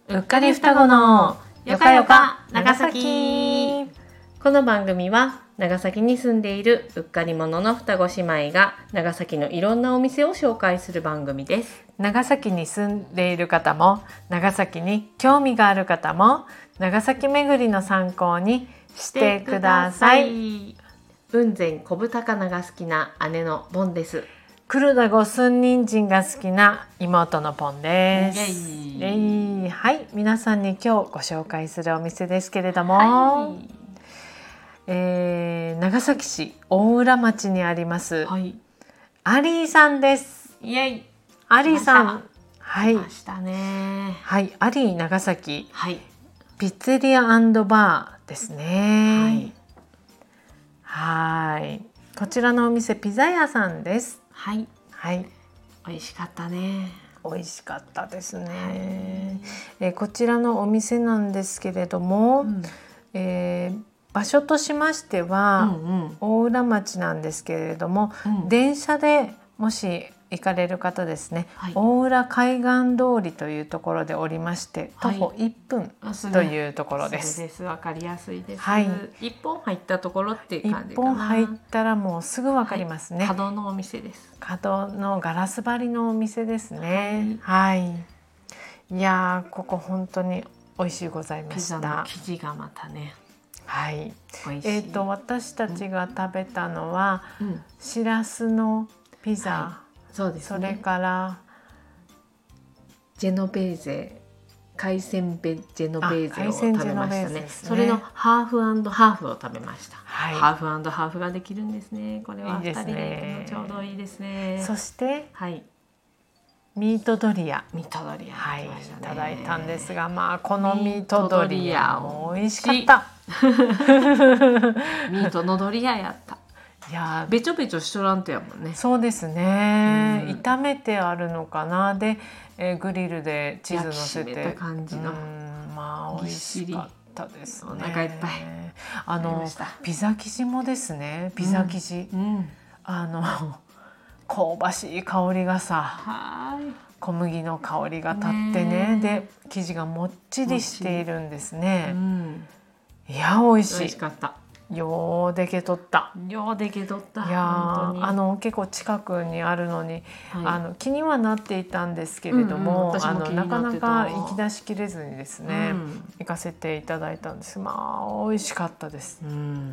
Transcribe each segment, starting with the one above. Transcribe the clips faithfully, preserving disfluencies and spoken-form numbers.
うっかり双子のよかよか長崎。この番組は長崎に住んでいるうっかり者の双子姉妹が長崎のいろんなお店を紹介する番組です。 長崎に住んでいる方も長崎に興味がある方も長崎巡りの参考にしてください。 雲仙小豚かなが好きな姉のボンです。 黒田五寸人参が好きな妹のポンです。 イエイイエイ。はい、皆さんに今日ご紹介するお店ですけれども、 はいえー、長崎市大浦町にあります、 はい、 アリーさんです。 イエイ。 アリーさん、はい、 ましたね。 はい、アリー長崎、 はい、 ピッツェリア&バーですね。 はい、 はい、こちらのお店ピザ屋さんです。 はい、 はい、 美味しかったね。 美味しかったですね、 はい、 えー、こちらのお店なんですけれども、 うんえー、場所としましては、 うんうん、 大浦町なんですけれども、 うん、 電車でもし行かれる方ですね、 はい、 大浦海岸通りというところでおりまして、徒歩いっぷんというところです。 そうです。わかりやすいです。 はい、 一本入ったところっていう感じかな。 一本入ったらもうすぐわかりますね。 はい、角のお店です。 角のガラス張りのお店ですね。はい。はい、いやー、ここ本当に美味しいございました。 ピザの生地がまたね。 はい。 美味しい。 えっと私たちが食べたのは、 うん、 しらすのピザ。 はい、そうですね、 それからジェノベーゼ、海鮮ベジェノベーゼを食べました ね, ねそれのハーフ&ハーフを食べました。はい、ハーフ&ハーフができるんですね。これはふたりでちょうどいいですね。 そして、 はい、 ミートドリア、 ミートドリア、 はい、 いただいたんですが、まあこのミートドリアも美味しかった。 ミートのドリアやった。 いやべちょべちょしとらんとやもんね。 そうですね、 うん、 炒めてあるのかな。で、えー、グリルでチーズ乗せて焼き締めた感じの、 うん、まあ美味しかったですね。 お腹いっぱい。 あのピザ生地もですね、ピザ生地、うんうん、あの香ばしい香りがさ、はい小麦の香りが立ってね、で生地がもっちりしているんですね。うん、いや美味しい。 美味しかった。 ようでけとった。 ようでけとった。 いやあの結構近くにあるのに、はい、あの気にはなっていたんですけれども、うんうん、あのなかなか行き出しきれずにですね、うん、行かせていただいたんです。まあ美味しかったです。うん、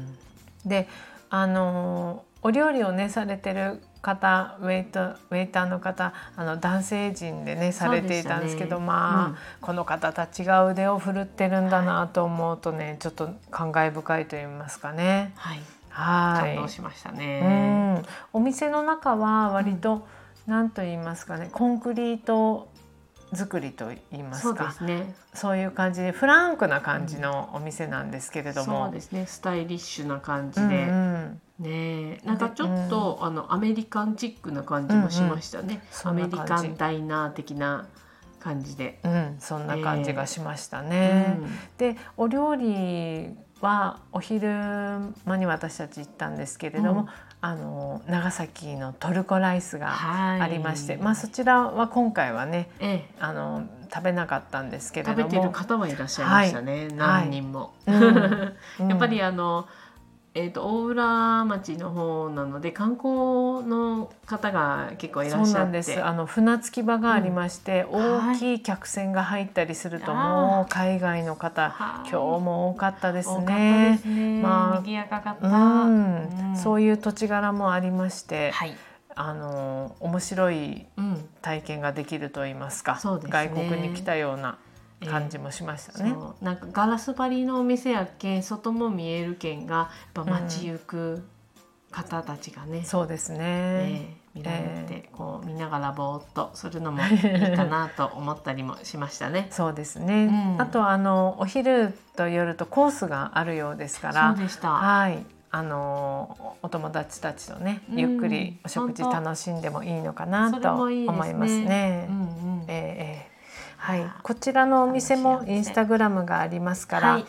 であのお料理をねされてる方、ウェイト、ウェイターの方、あの男性陣でねされていたんですけど、ね、まあ、うん、この方たちが腕を振るってるんだなと思うとね、はい、ちょっと感慨深いと言いますかね。はい、はい、 感動しましたね。 うん、お店の中は割と何と言いますかね、コンクリート作りと言いますか、そうですね、そういう感じでフランクな感じのお店なんですけれども、 そうですね、スタイリッシュな感じで、うんうんね、なんかちょっと、うん、あのアメリカンチックな感じもしましたね、うんうん、アメリカンダイナー的な感じで、 うん、そんな感じがしましたね、えーうん、でお料理はお昼間に私たち行ったんですけれども、うん、あの長崎のトルコライスがありまして、はい、まあ、そちらは今回はね、ええ、あの食べなかったんですけれども、 食べてる方はいらっしゃいましたね、はい、何人も、はいうん、やっぱりあのえー、と大浦町の方なので観光の方が結構いらっしゃって、そうなんです。 あの船着き場がありまして、うん、大きい客船が入ったりすると、もう海外の方、今日も多かったですね。多かったですね、まあ、賑やかかった、うんうん、そういう土地柄もありまして、はい、あの面白い体験ができると言いますか、うん、外国に来たような感じもしましたね。 えー、そうなんかガラス張りのお店やけん外も見えるけんがやっぱ街行く方たちがね、うん、 そうですね、 ね見られて、えー、こう見ながらぼーっとするのもいいかなと思ったりもしましたね。 そうですね、うん、あとあのお昼と夜とコースがあるようですから、 そうでした、 はい、あのお友達たちとね、うん、ゆっくりお食事楽しんでもいいのかなと思いますね。はい、こちらのお店もインスタグラムがありますから、はい、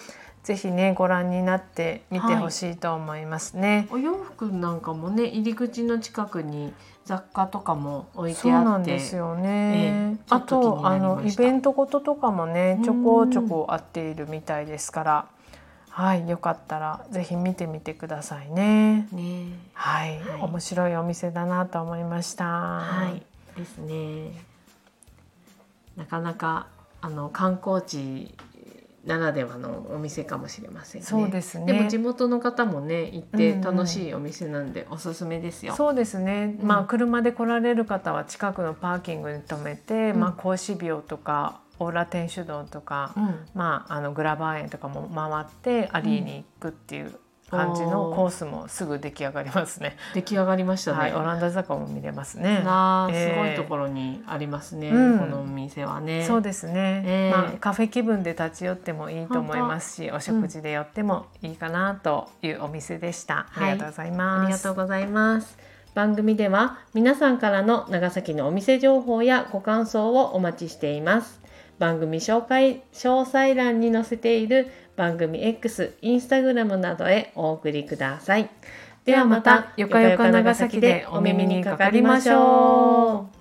ぜひねご覧になってみてほしいと思いますね、 はい、お洋服なんかもね入り口の近くに雑貨とかも置いてあって、 そうなんですよね、えー、あとあのイベントごととかもねちょこちょこあっているみたいですから、はい、よかったらぜひ見てみてくださいね。ね、はい、はい、面白いお店だなと思いました。 はいですね。なかなかあの観光地ならではのお店かもしれませんね。 そうですね。 でも地元の方もね行って楽しいお店なんでおすすめですよ。 うん、そうですね。うん、まあ車で来られる方は近くのパーキングに停めて、うん、まあ孔子廟とかオーラ天主堂とか、うん、まああのグラバー園とかも回ってアリーに行くっていう感じのコースもすぐ出来上がりますね。 出来上がりましたね。はい、 オランダ坂も見れますね。 な、えー、すごいところにありますね、うん、このお店はね。 そうですね、えーまあ、カフェ気分で立ち寄ってもいいと思いますし、お食事で寄ってもいいかなというお店でした、うん、ありがとうございます、 はい、ありがとうございます。番組では皆さんからの長崎のお店情報やご感想をお待ちしています。番組紹介詳細欄に載せている番組 X、インスタグラムなどへお送りください。ではまたよかよか長崎でお耳にかかりましょう。